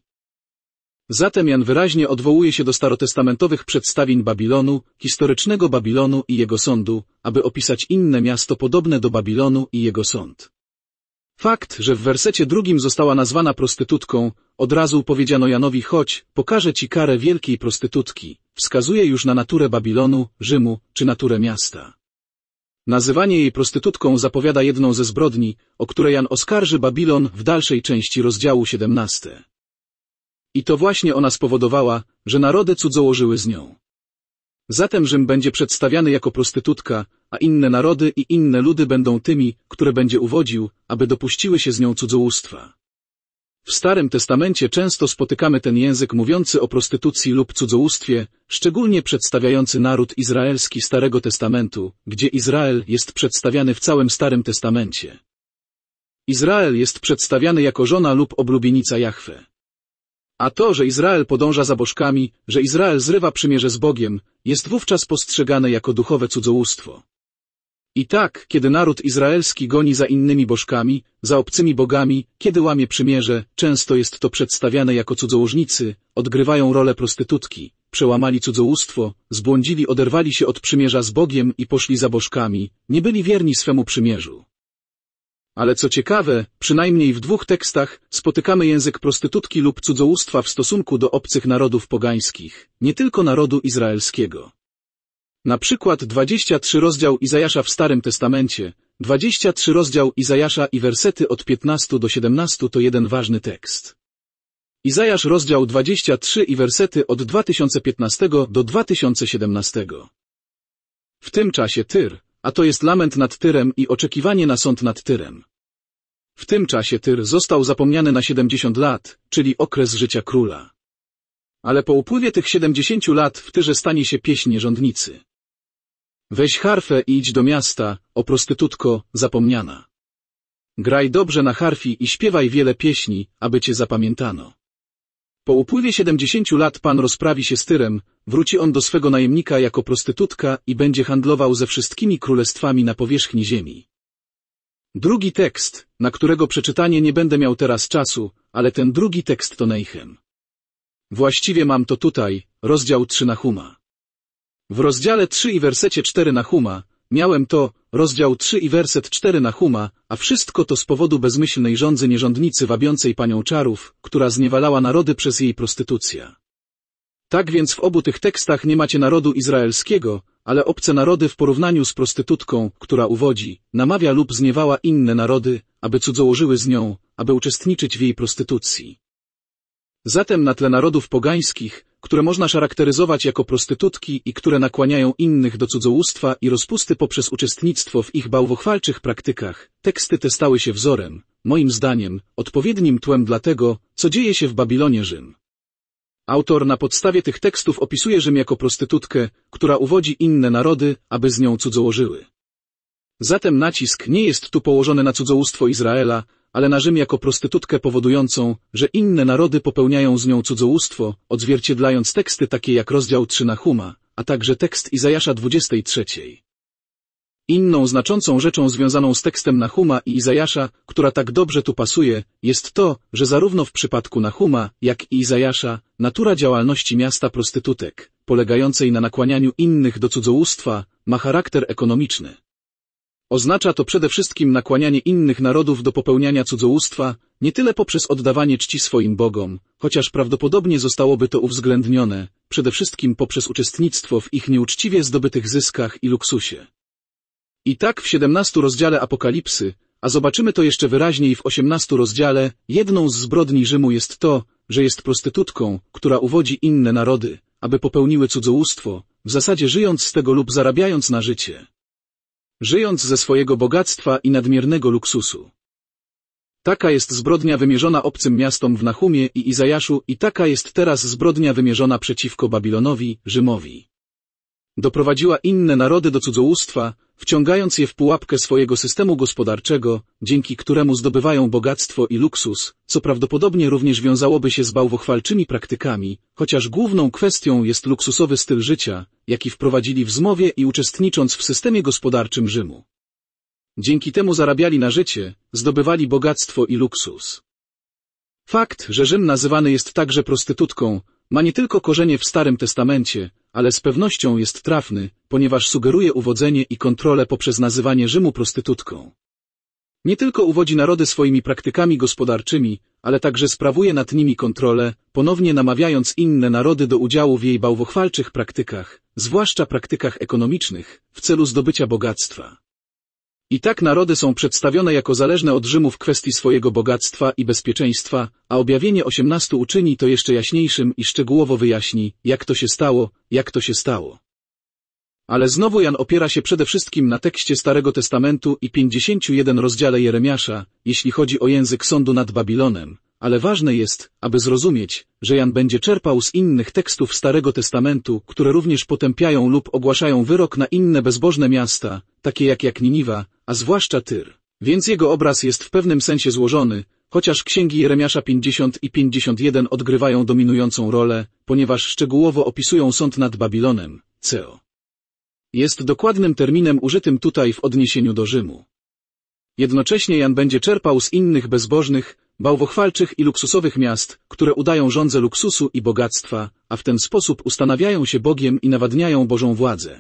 Zatem Jan wyraźnie odwołuje się do starotestamentowych przedstawień Babilonu, historycznego Babilonu i jego sądu, aby opisać inne miasto podobne do Babilonu i jego sąd. Fakt, że w wersecie drugim została nazwana prostytutką, od razu powiedziano Janowi chodź, pokażę ci karę wielkiej prostytutki, wskazuje już na naturę Babilonu, Rzymu czy naturę miasta. Nazywanie jej prostytutką zapowiada jedną ze zbrodni, o które Jan oskarży Babilon w dalszej części rozdziału siedemnastego. I to właśnie ona spowodowała, że narody cudzołożyły z nią. Zatem Rzym będzie przedstawiany jako prostytutka, a inne narody i inne ludy będą tymi, które będzie uwodził, aby dopuściły się z nią cudzołóstwa. W Starym Testamencie często spotykamy ten język mówiący o prostytucji lub cudzołóstwie, szczególnie przedstawiający naród izraelski Starego Testamentu, gdzie Izrael jest przedstawiany w całym Starym Testamencie. Izrael jest przedstawiany jako żona lub oblubienica Jahwe. A to, że Izrael podąża za bożkami, że Izrael zrywa przymierze z Bogiem, jest wówczas postrzegane jako duchowe cudzołóstwo. I tak, kiedy naród izraelski goni za innymi bożkami, za obcymi bogami, kiedy łamie przymierze, często jest to przedstawiane jako cudzołożnicy, odgrywają rolę prostytutki, przełamali cudzołóstwo, zbłądzili, oderwali się od przymierza z Bogiem i poszli za bożkami, nie byli wierni swemu przymierzu. Ale co ciekawe, przynajmniej w dwóch tekstach spotykamy język prostytutki lub cudzołóstwa w stosunku do obcych narodów pogańskich, nie tylko narodu izraelskiego. Na przykład dwudziesty trzeci rozdział Izajasza w Starym Testamencie, dwudziesty trzeci rozdział Izajasza i wersety od piętnastego do siedemnastego to jeden ważny tekst. Izajasz rozdział dwudziesty trzeci i wersety od dwa tysiące piętnastego do dwa tysiące siedemnastego. W tym czasie Tyr, a to jest lament nad Tyrem i oczekiwanie na sąd nad Tyrem. W tym czasie Tyr został zapomniany na siedemdziesiąt lat, czyli okres życia króla. Ale po upływie tych siedemdziesięciu lat w Tyrze stanie się pieśń nierządnicy. Weź harfę i idź do miasta, o prostytutko, zapomniana. Graj dobrze na harfie i śpiewaj wiele pieśni, aby cię zapamiętano. Po upływie siedemdziesięciu lat Pan rozprawi się z Tyrem, wróci on do swego najemnika jako prostytutka i będzie handlował ze wszystkimi królestwami na powierzchni ziemi. Drugi tekst, na którego przeczytanie nie będę miał teraz czasu, ale ten drugi tekst to Nejchem. Właściwie mam to tutaj, rozdział trzy Nahuma. W rozdziale trzy i wersecie cztery Nahuma, miałem to, rozdział trzy i werset cztery Nahuma, a wszystko to z powodu bezmyślnej żądzy nierządnicy wabiącej panią czarów, która zniewalała narody przez jej prostytucję. Tak więc w obu tych tekstach nie macie narodu izraelskiego, ale obce narody w porównaniu z prostytutką, która uwodzi, namawia lub zniewala inne narody, aby cudzołożyły z nią, aby uczestniczyć w jej prostytucji. Zatem na tle narodów pogańskich, które można charakteryzować jako prostytutki i które nakłaniają innych do cudzołóstwa i rozpusty poprzez uczestnictwo w ich bałwochwalczych praktykach, teksty te stały się wzorem, moim zdaniem, odpowiednim tłem dla tego, co dzieje się w Babilonie Rzym. Autor na podstawie tych tekstów opisuje Rzym jako prostytutkę, która uwodzi inne narody, aby z nią cudzołożyły. Zatem nacisk nie jest tu położony na cudzołóstwo Izraela, ale na Rzym jako prostytutkę powodującą, że inne narody popełniają z nią cudzołóstwo, odzwierciedlając teksty takie jak rozdział trzy Nahuma, a także tekst Izajasza dwudziestej trzeciej. Inną znaczącą rzeczą związaną z tekstem Nahuma i Izajasza, która tak dobrze tu pasuje, jest to, że zarówno w przypadku Nahuma, jak i Izajasza, natura działalności miasta prostytutek, polegającej na nakłanianiu innych do cudzołóstwa, ma charakter ekonomiczny. Oznacza to przede wszystkim nakłanianie innych narodów do popełniania cudzołóstwa, nie tyle poprzez oddawanie czci swoim bogom, chociaż prawdopodobnie zostałoby to uwzględnione, przede wszystkim poprzez uczestnictwo w ich nieuczciwie zdobytych zyskach i luksusie. I tak w siedemnastym rozdziale Apokalipsy, a zobaczymy to jeszcze wyraźniej w osiemnastym rozdziale, jedną z zbrodni Rzymu jest to, że jest prostytutką, która uwodzi inne narody, aby popełniły cudzołóstwo, w zasadzie żyjąc z tego lub zarabiając na życie. Żyjąc ze swojego bogactwa i nadmiernego luksusu. Taka jest zbrodnia wymierzona obcym miastom w Nahumie i Izajaszu i taka jest teraz zbrodnia wymierzona przeciwko Babilonowi, Rzymowi. Doprowadziła inne narody do cudzołóstwa, wciągając je w pułapkę swojego systemu gospodarczego, dzięki któremu zdobywają bogactwo i luksus, co prawdopodobnie również wiązałoby się z bałwochwalczymi praktykami, chociaż główną kwestią jest luksusowy styl życia, jaki wprowadzili w zmowie i uczestnicząc w systemie gospodarczym Rzymu. Dzięki temu zarabiali na życie, zdobywali bogactwo i luksus. Fakt, że Rzym nazywany jest także prostytutką, ma nie tylko korzenie w Starym Testamencie, ale z pewnością jest trafny, ponieważ sugeruje uwodzenie i kontrolę poprzez nazywanie Rzymu prostytutką. Nie tylko uwodzi narody swoimi praktykami gospodarczymi, ale także sprawuje nad nimi kontrolę, ponownie namawiając inne narody do udziału w jej bałwochwalczych praktykach, zwłaszcza praktykach ekonomicznych, w celu zdobycia bogactwa. I tak narody są przedstawione jako zależne od Rzymu w kwestii swojego bogactwa i bezpieczeństwa, a objawienie osiemnaście uczyni to jeszcze jaśniejszym i szczegółowo wyjaśni, jak to się stało, jak to się stało. Ale znowu Jan opiera się przede wszystkim na tekście Starego Testamentu i pięćdziesięciu pierwszym rozdziale Jeremiasza, jeśli chodzi o język sądu nad Babilonem, ale ważne jest, aby zrozumieć, że Jan będzie czerpał z innych tekstów Starego Testamentu, które również potępiają lub ogłaszają wyrok na inne bezbożne miasta, takie jak, jak Niniwa, a zwłaszcza Tyr. Więc jego obraz jest w pewnym sensie złożony, chociaż księgi Jeremiasza pięćdziesiąt i pięćdziesiąt jeden odgrywają dominującą rolę, ponieważ szczegółowo opisują sąd nad Babilonem, C O. Jest dokładnym terminem użytym tutaj w odniesieniu do Rzymu. Jednocześnie Jan będzie czerpał z innych bezbożnych, bałwochwalczych i luksusowych miast, które udają żądzę luksusu i bogactwa, a w ten sposób ustanawiają się Bogiem i nawadniają Bożą władzę.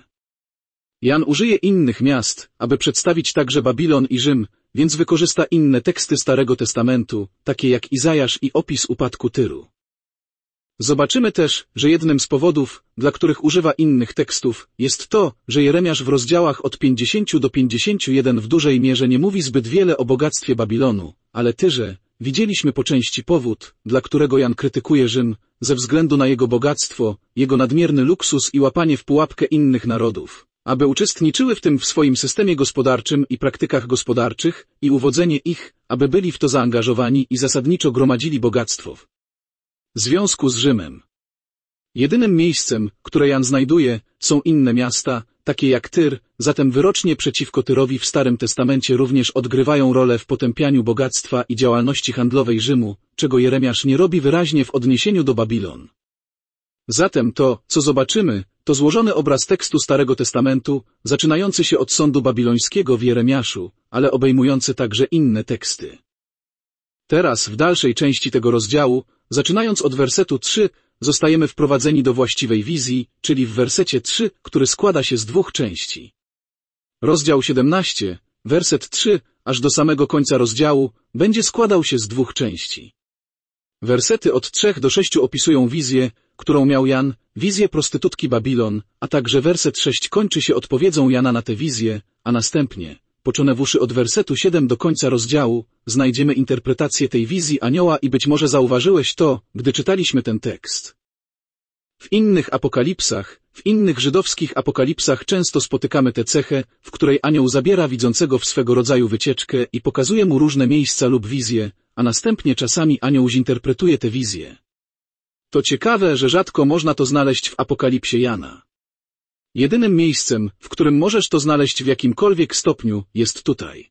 Jan użyje innych miast, aby przedstawić także Babilon i Rzym, więc wykorzysta inne teksty Starego Testamentu, takie jak Izajasz i opis upadku Tyru. Zobaczymy też, że jednym z powodów, dla których używa innych tekstów, jest to, że Jeremiasz w rozdziałach od pięćdziesięciu do pięćdziesięciu jeden w dużej mierze nie mówi zbyt wiele o bogactwie Babilonu, ale Tyrze. Widzieliśmy po części powód, dla którego Jan krytykuje Rzym, ze względu na jego bogactwo, jego nadmierny luksus i łapanie w pułapkę innych narodów, aby uczestniczyły w tym w swoim systemie gospodarczym i praktykach gospodarczych i uwodzenie ich, aby byli w to zaangażowani i zasadniczo gromadzili bogactwo. W związku z Rzymem. Jedynym miejscem, które Jan znajduje, są inne miasta, takie jak Tyr, zatem wyrocznie przeciwko Tyrowi w Starym Testamencie również odgrywają rolę w potępianiu bogactwa i działalności handlowej Rzymu, czego Jeremiasz nie robi wyraźnie w odniesieniu do Babilon. Zatem to, co zobaczymy, to złożony obraz tekstu Starego Testamentu, zaczynający się od sądu babilońskiego w Jeremiaszu, ale obejmujący także inne teksty. Teraz, w dalszej części tego rozdziału, zaczynając od wersetu trzy, zostajemy wprowadzeni do właściwej wizji, czyli w wersecie trzy, który składa się z dwóch części. Rozdział siedemnasty, werset trzy, aż do samego końca rozdziału, będzie składał się z dwóch części. Wersety od trzech do sześciu opisują wizję, którą miał Jan, wizję prostytutki Babilon, a także werset sześć kończy się odpowiedzią Jana na tę wizję, a następnie, począwszy od wersetu siódmego do końca rozdziału, znajdziemy interpretację tej wizji anioła i być może zauważyłeś to, gdy czytaliśmy ten tekst. W innych apokalipsach, w innych żydowskich apokalipsach często spotykamy tę cechę, w której anioł zabiera widzącego w swego rodzaju wycieczkę i pokazuje mu różne miejsca lub wizje, a następnie czasami anioł zinterpretuje tę wizję. To ciekawe, że rzadko można to znaleźć w apokalipsie Jana. Jedynym miejscem, w którym możesz to znaleźć w jakimkolwiek stopniu, jest tutaj.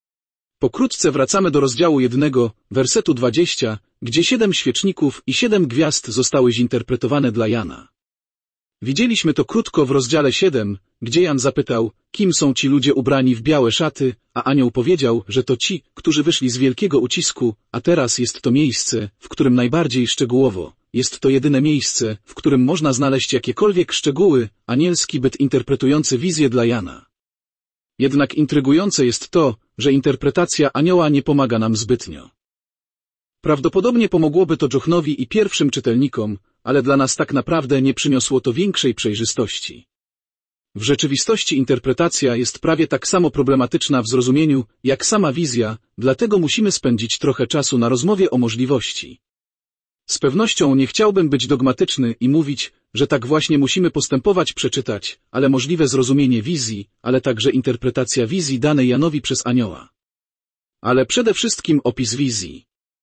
Pokrótce wracamy do rozdziału jednego, wersetu dwudziestego, gdzie siedem świeczników i siedem gwiazd zostały zinterpretowane dla Jana. Widzieliśmy to krótko w rozdziale siódmym, gdzie Jan zapytał, kim są ci ludzie ubrani w białe szaty, a anioł powiedział, że to ci, którzy wyszli z wielkiego ucisku, a teraz jest to miejsce, w którym najbardziej szczegółowo, jest to jedyne miejsce, w którym można znaleźć jakiekolwiek szczegóły, anielski byt interpretujący wizję dla Jana. Jednak intrygujące jest to, że interpretacja anioła nie pomaga nam zbytnio. Prawdopodobnie pomogłoby to Dżochnowi i pierwszym czytelnikom, ale dla nas tak naprawdę nie przyniosło to większej przejrzystości. W rzeczywistości interpretacja jest prawie tak samo problematyczna w zrozumieniu, jak sama wizja, dlatego musimy spędzić trochę czasu na rozmowie o możliwości. Z pewnością nie chciałbym być dogmatyczny i mówić, że tak właśnie musimy postępować, przeczytać, ale możliwe zrozumienie wizji, ale także interpretacja wizji danej Janowi przez anioła. Ale przede wszystkim opis wizji.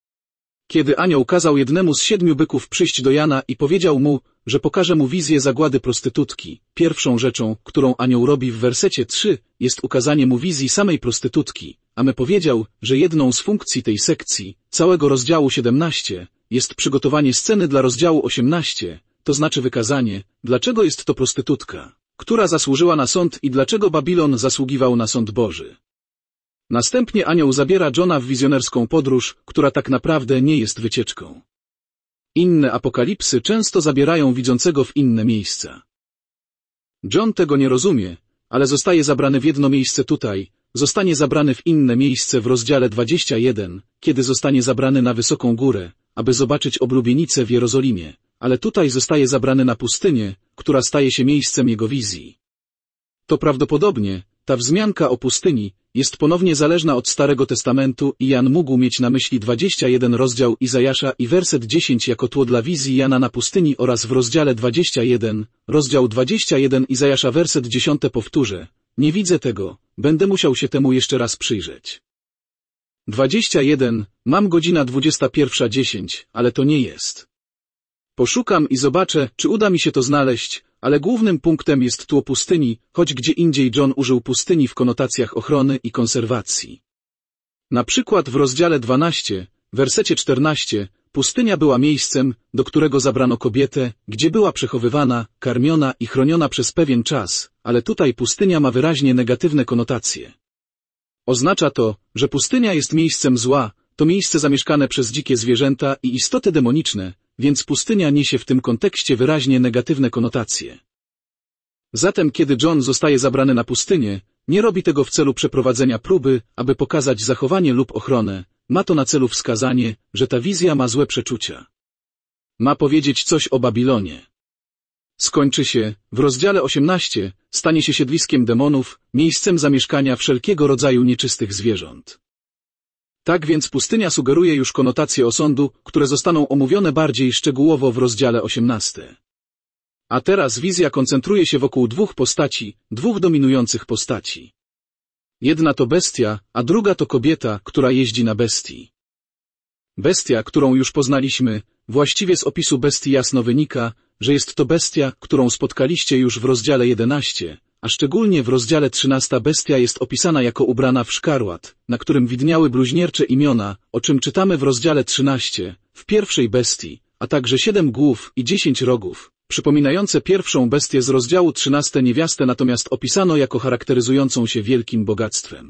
Kiedy anioł kazał jednemu z siedmiu byków przyjść do Jana i powiedział mu, że pokaże mu wizję zagłady prostytutki, pierwszą rzeczą, którą anioł robi w wersecie trzy, jest ukazanie mu wizji samej prostytutki, a my powiedział, że jedną z funkcji tej sekcji, całego rozdziału siedemnastego, jest przygotowanie sceny dla rozdziału osiemnastego, to znaczy wykazanie, dlaczego jest to prostytutka, która zasłużyła na sąd i dlaczego Babilon zasługiwał na sąd Boży. Następnie anioł zabiera Johna w wizjonerską podróż, która tak naprawdę nie jest wycieczką. Inne apokalipsy często zabierają widzącego w inne miejsca. John tego nie rozumie, ale zostaje zabrany w jedno miejsce tutaj, zostanie zabrany w inne miejsce w rozdziale dwudziestym pierwszym, kiedy zostanie zabrany na wysoką górę, aby zobaczyć oblubienicę w Jerozolimie, ale tutaj zostaje zabrany na pustynię, która staje się miejscem jego wizji. To prawdopodobnie, ta wzmianka o pustyni, jest ponownie zależna od Starego Testamentu i Jan mógł mieć na myśli dwudziesty pierwszy rozdział Izajasza i werset dziesięć jako tło dla wizji Jana na pustyni oraz w rozdziale dwudziestym pierwszym, rozdział dwudziesty pierwszy Izajasza werset dziesiąty powtórzę. Nie widzę tego, będę musiał się temu jeszcze raz przyjrzeć. dwadzieścia jeden, mam godzina dwudziesta pierwsza dziesięć, ale to nie jest. Poszukam i zobaczę, czy uda mi się to znaleźć, ale głównym punktem jest tło pustyni, choć gdzie indziej John użył pustyni w konotacjach ochrony i konserwacji. Na przykład w rozdziale dwunastym, wersecie czternastym, pustynia była miejscem, do którego zabrano kobietę, gdzie była przechowywana, karmiona i chroniona przez pewien czas, ale tutaj pustynia ma wyraźnie negatywne konotacje. Oznacza to, że pustynia jest miejscem zła, to miejsce zamieszkane przez dzikie zwierzęta i istoty demoniczne, więc pustynia niesie w tym kontekście wyraźnie negatywne konotacje. Zatem kiedy John zostaje zabrany na pustynię, nie robi tego w celu przeprowadzenia próby, aby pokazać zachowanie lub ochronę, ma to na celu wskazanie, że ta wizja ma złe przeczucia. Ma powiedzieć coś o Babilonie. Skończy się, w rozdziale osiemnastym, stanie się siedliskiem demonów, miejscem zamieszkania wszelkiego rodzaju nieczystych zwierząt. Tak więc pustynia sugeruje już konotacje osądu, które zostaną omówione bardziej szczegółowo w rozdziale osiemnastym. A teraz wizja koncentruje się wokół dwóch postaci, dwóch dominujących postaci. Jedna to bestia, a druga to kobieta, która jeździ na bestii. Bestia, którą już poznaliśmy, właściwie z opisu bestii jasno wynika, że jest to bestia, którą spotkaliście już w rozdziale jedenastym, a szczególnie w rozdziale trzynastym bestia jest opisana jako ubrana w szkarłat, na którym widniały bluźniercze imiona, o czym czytamy w rozdziale trzynastym, w pierwszej bestii, a także siedem głów i dziesięć rogów, przypominające pierwszą bestię z rozdziału trzynastego. Niewiastę natomiast opisano jako charakteryzującą się wielkim bogactwem.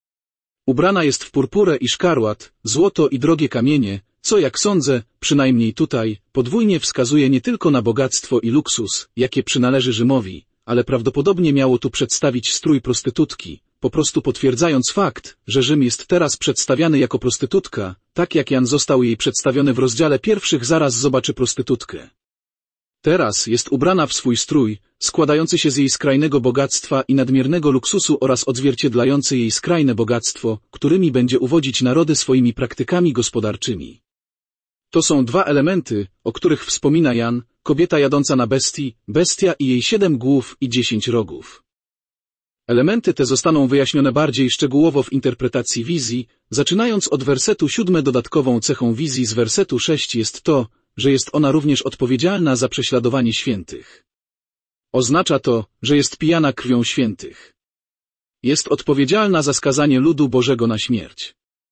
Ubrana jest w purpurę i szkarłat, złoto i drogie kamienie, co jak sądzę, przynajmniej tutaj, podwójnie wskazuje nie tylko na bogactwo i luksus, jakie przynależy Rzymowi, ale prawdopodobnie miało tu przedstawić strój prostytutki, po prostu potwierdzając fakt, że Rzym jest teraz przedstawiany jako prostytutka, tak jak Jan został jej przedstawiony w rozdziale pierwszych zaraz zobaczy prostytutkę. Teraz jest ubrana w swój strój, składający się z jej skrajnego bogactwa i nadmiernego luksusu oraz odzwierciedlający jej skrajne bogactwo, którymi będzie uwodzić narody swoimi praktykami gospodarczymi. To są dwa elementy, o których wspomina Jan, kobieta jadąca na bestii, bestia i jej siedem głów i dziesięć rogów. Elementy te zostaną wyjaśnione bardziej szczegółowo w interpretacji wizji, zaczynając od wersetu siódmego. Dodatkową cechą wizji z wersetu szóstego jest to, że jest ona również odpowiedzialna za prześladowanie świętych. Oznacza to, że jest pijana krwią świętych. Jest odpowiedzialna za skazanie ludu Bożego na śmierć.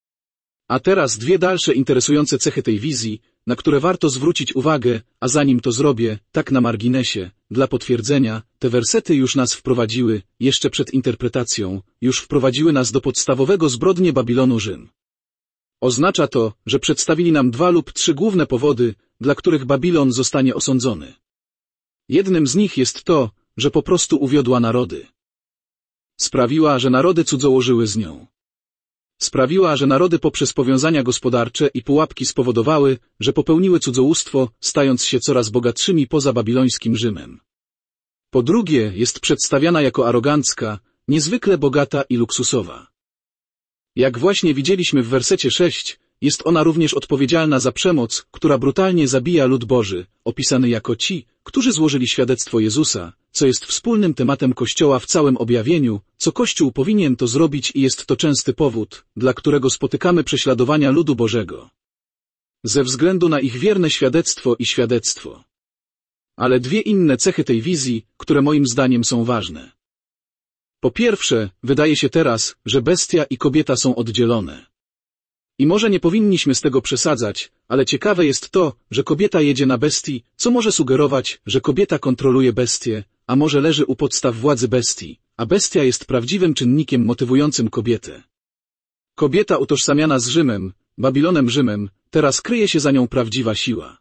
A teraz dwie dalsze interesujące cechy tej wizji, na które warto zwrócić uwagę, a zanim to zrobię, tak na marginesie, dla potwierdzenia, te wersety już nas wprowadziły, jeszcze przed interpretacją, już wprowadziły nas do podstawowego zbrodnie Babilonu Rzym. Oznacza to, że przedstawili nam dwa lub trzy główne powody, dla których Babilon zostanie osądzony. Jednym z nich jest to, że po prostu uwiodła narody. Sprawiła, że narody cudzołożyły z nią. Sprawiła, że narody poprzez powiązania gospodarcze i pułapki spowodowały, że popełniły cudzołóstwo, stając się coraz bogatszymi poza babilońskim Rzymem. Po drugie, jest przedstawiana jako arogancka, niezwykle bogata i luksusowa. Jak właśnie widzieliśmy w wersecie szóstym, jest ona również odpowiedzialna za przemoc, która brutalnie zabija lud Boży, opisany jako ci, którzy złożyli świadectwo Jezusa, co jest wspólnym tematem Kościoła w całym objawieniu, co Kościół powinien to zrobić i jest to częsty powód, dla którego spotykamy prześladowania ludu Bożego. Ze względu na ich wierne świadectwo i świadectwo. Ale dwie inne cechy tej wizji, które moim zdaniem są ważne. Po pierwsze, wydaje się teraz, że bestia i kobieta są oddzielone. I może nie powinniśmy z tego przesadzać, ale ciekawe jest to, że kobieta jedzie na bestii, co może sugerować, że kobieta kontroluje bestię, a może leży u podstaw władzy bestii, a bestia jest prawdziwym czynnikiem motywującym kobietę. Kobieta utożsamiana z Rzymem, Babilonem Rzymem, teraz kryje się za nią prawdziwa siła.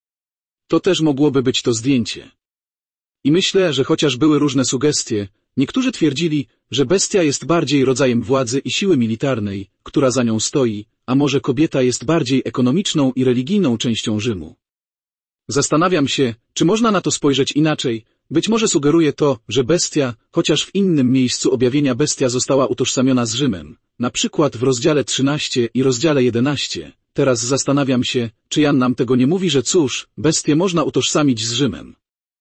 To też mogłoby być to zdjęcie. I myślę, że chociaż były różne sugestie, niektórzy twierdzili, że bestia jest bardziej rodzajem władzy i siły militarnej, która za nią stoi, a może kobieta jest bardziej ekonomiczną i religijną częścią Rzymu. Zastanawiam się, czy można na to spojrzeć inaczej. Być może sugeruje to, że bestia, chociaż w innym miejscu objawienia bestia została utożsamiona z Rzymem, na przykład w rozdziale trzynastym i rozdziale jedenastym. Teraz zastanawiam się, czy Jan nam tego nie mówi, że cóż, bestię można utożsamić z Rzymem.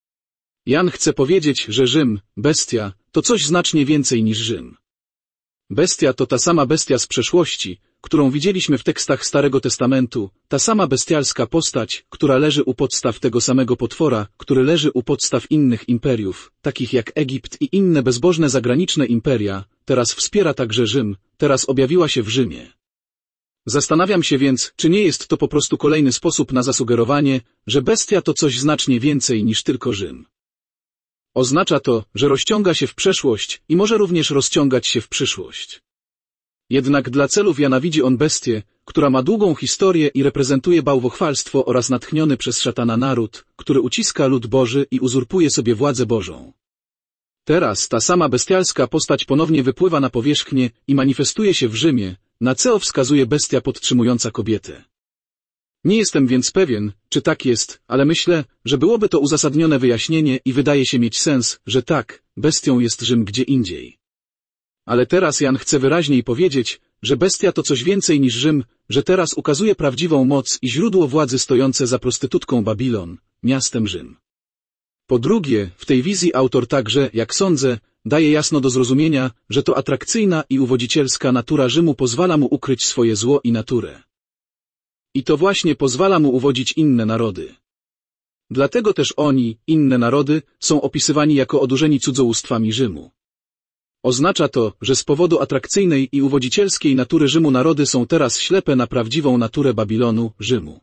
Jan chce powiedzieć, że Rzym, bestia, to coś znacznie więcej niż Rzym. Bestia to ta sama bestia z przeszłości, którą widzieliśmy w tekstach Starego Testamentu, ta sama bestialska postać, która leży u podstaw tego samego potwora, który leży u podstaw innych imperiów, takich jak Egipt i inne bezbożne zagraniczne imperia, teraz wspiera także Rzym, teraz objawiła się w Rzymie. Zastanawiam się więc, czy nie jest to po prostu kolejny sposób na zasugerowanie, że bestia to coś znacznie więcej niż tylko Rzym. Oznacza to, że rozciąga się w przeszłość i może również rozciągać się w przyszłość. Jednak dla celów Jana widzi on bestię, która ma długą historię i reprezentuje bałwochwalstwo oraz natchniony przez szatana naród, który uciska lud Boży i uzurpuje sobie władzę Bożą. Teraz ta sama bestialska postać ponownie wypływa na powierzchnię i manifestuje się w Rzymie, na co wskazuje bestia podtrzymująca kobietę. Nie jestem więc pewien, czy tak jest, ale myślę, że byłoby to uzasadnione wyjaśnienie i wydaje się mieć sens, że tak, bestią jest Rzym gdzie indziej. Ale teraz Jan chce wyraźniej powiedzieć, że bestia to coś więcej niż Rzym, że teraz ukazuje prawdziwą moc i źródło władzy stojące za prostytutką Babilon, miastem Rzym. Po drugie, w tej wizji autor także, jak sądzę, daje jasno do zrozumienia, że to atrakcyjna i uwodzicielska natura Rzymu pozwala mu ukryć swoje zło i naturę. I to właśnie pozwala mu uwodzić inne narody. Dlatego też oni, inne narody, są opisywani jako odurzeni cudzołóstwami Rzymu. Oznacza to, że z powodu atrakcyjnej i uwodzicielskiej natury Rzymu narody są teraz ślepe na prawdziwą naturę Babilonu, Rzymu.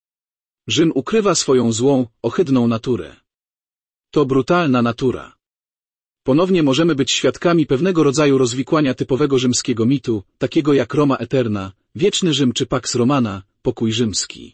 Rzym ukrywa swoją złą, ohydną naturę. To brutalna natura. Ponownie możemy być świadkami pewnego rodzaju rozwikłania typowego rzymskiego mitu, takiego jak Roma Eterna, wieczny Rzym czy Pax Romana, pokój rzymski.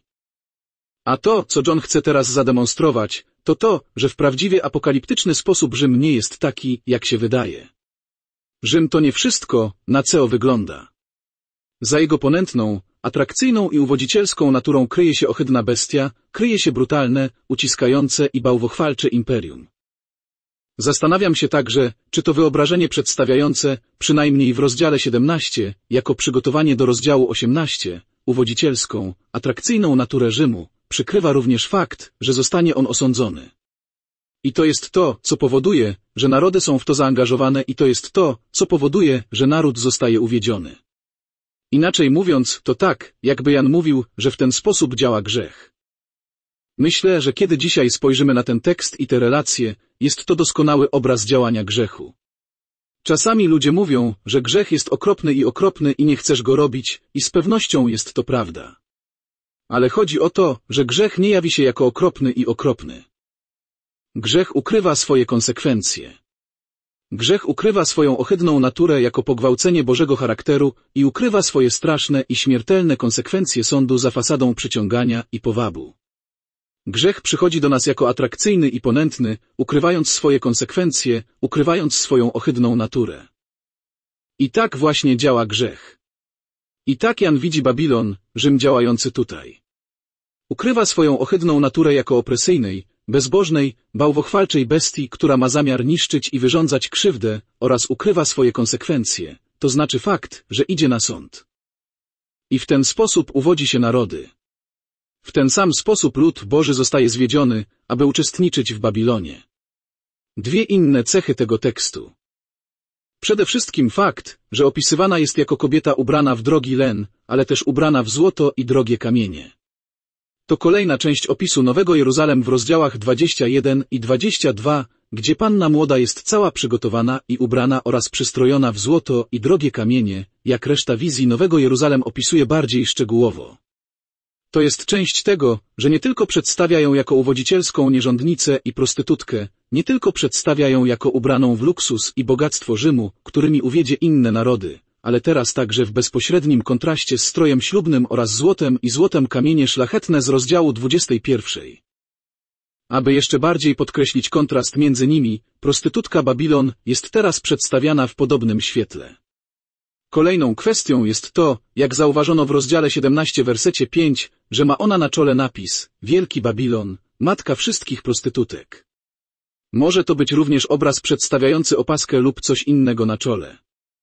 A to, co John chce teraz zademonstrować, to to, że w prawdziwie apokaliptyczny sposób Rzym nie jest taki, jak się wydaje. Rzym to nie wszystko, na co wygląda. Za jego ponętną, atrakcyjną i uwodzicielską naturą kryje się ohydna bestia, kryje się brutalne, uciskające i bałwochwalcze imperium. Zastanawiam się także, czy to wyobrażenie przedstawiające, przynajmniej w rozdziale siedemnastym, jako przygotowanie do rozdziału osiemnastego, uwodzicielską, atrakcyjną naturę Rzymu, przykrywa również fakt, że zostanie on osądzony. I to jest to, co powoduje, że narody są w to zaangażowane i to jest to, co powoduje, że naród zostaje uwiedziony. Inaczej mówiąc, to tak, jakby Jan mówił, że w ten sposób działa grzech. Myślę, że kiedy dzisiaj spojrzymy na ten tekst i te relacje, jest to doskonały obraz działania grzechu. Czasami ludzie mówią, że grzech jest okropny i okropny i nie chcesz go robić, i z pewnością jest to prawda. Ale chodzi o to, że grzech nie jawi się jako okropny i okropny. Grzech ukrywa swoje konsekwencje. Grzech ukrywa swoją ohydną naturę jako pogwałcenie Bożego charakteru i ukrywa swoje straszne i śmiertelne konsekwencje sądu za fasadą przyciągania i powabu. Grzech przychodzi do nas jako atrakcyjny i ponętny, ukrywając swoje konsekwencje, ukrywając swoją ohydną naturę. I tak właśnie działa grzech. I tak Jan widzi Babilon, Rzym działający tutaj. Ukrywa swoją ohydną naturę jako opresyjnej, bezbożnej, bałwochwalczej bestii, która ma zamiar niszczyć i wyrządzać krzywdę, oraz ukrywa swoje konsekwencje, to znaczy fakt, że idzie na sąd. I w ten sposób uwodzi się narody. W ten sam sposób lud Boży zostaje zwiedziony, aby uczestniczyć w Babilonie. Dwie inne cechy tego tekstu. Przede wszystkim fakt, że opisywana jest jako kobieta ubrana w drogi len, ale też ubrana w złoto i drogie kamienie. To kolejna część opisu Nowego Jeruzalem w rozdziałach dwudziestym pierwszym i dwudziestym drugim, gdzie panna młoda jest cała przygotowana i ubrana oraz przystrojona w złoto i drogie kamienie, jak reszta wizji Nowego Jeruzalem opisuje bardziej szczegółowo. To jest część tego, że nie tylko przedstawia ją jako uwodzicielską nierządnicę i prostytutkę, nie tylko przedstawia ją jako ubraną w luksus i bogactwo Rzymu, którymi uwiedzie inne narody, ale teraz także w bezpośrednim kontraście z strojem ślubnym oraz złotem i złotem kamienie szlachetne z rozdziału dwudziestego pierwszego. Aby jeszcze bardziej podkreślić kontrast między nimi, prostytutka Babilon jest teraz przedstawiana w podobnym świetle. Kolejną kwestią jest to, jak zauważono w rozdziale siedemnastym wersecie piątym, że ma ona na czole napis Wielki Babilon, matka wszystkich prostytutek. Może to być również obraz przedstawiający opaskę lub coś innego na czole.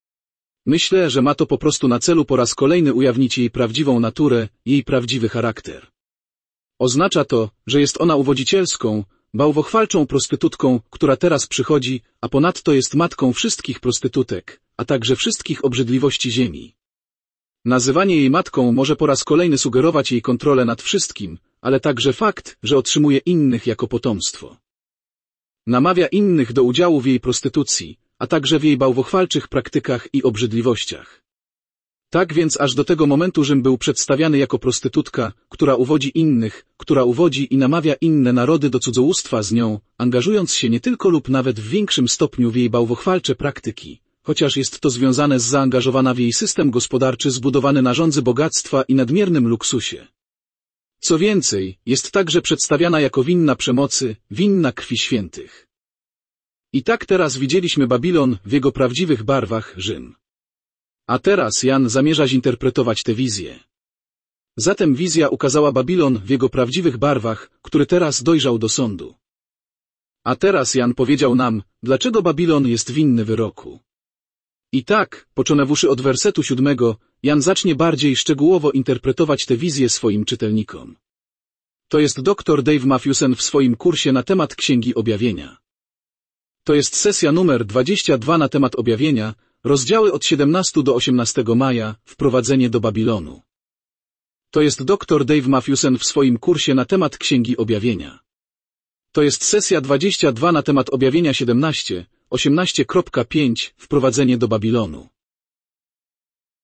Myślę, że ma to po prostu na celu po raz kolejny ujawnić jej prawdziwą naturę, jej prawdziwy charakter. Oznacza to, że jest ona uwodzicielską, bałwochwalczą prostytutką, która teraz przychodzi, a ponadto jest matką wszystkich prostytutek, a także wszystkich obrzydliwości ziemi. Nazywanie jej matką może po raz kolejny sugerować jej kontrolę nad wszystkim, ale także fakt, że otrzymuje innych jako potomstwo. Namawia innych do udziału w jej prostytucji, a także w jej bałwochwalczych praktykach i obrzydliwościach. Tak więc aż do tego momentu Rzym był przedstawiany jako prostytutka, która uwodzi innych, która uwodzi i namawia inne narody do cudzołóstwa z nią, angażując się nie tylko lub nawet w większym stopniu w jej bałwochwalcze praktyki, chociaż jest to związane z zaangażowana w jej system gospodarczy zbudowany na żądzy bogactwa i nadmiernym luksusie. Co więcej, jest także przedstawiana jako winna przemocy, winna krwi świętych. I tak teraz widzieliśmy Babilon w jego prawdziwych barwach, Rzym. A teraz Jan zamierza zinterpretować tę wizję. Zatem wizja ukazała Babilon w jego prawdziwych barwach, który teraz dojrzał do sądu. A teraz Jan powiedział nam, dlaczego Babilon jest winny wyroku. I tak, począwszy od wersetu siódmego, Jan zacznie bardziej szczegółowo interpretować tę wizję swoim czytelnikom. To jest doktor Dave Matthewson w swoim kursie na temat Księgi Objawienia. To jest sesja numer dwadzieścia dwa na temat objawienia, rozdziały od siedemnastego do osiemnastego maja, wprowadzenie do Babilonu. To jest doktor Dave Matthewson w swoim kursie na temat Księgi Objawienia. To jest sesja dwadzieścia dwa na temat objawienia siedemnaście, osiemnaście kropka pięć, wprowadzenie do Babilonu.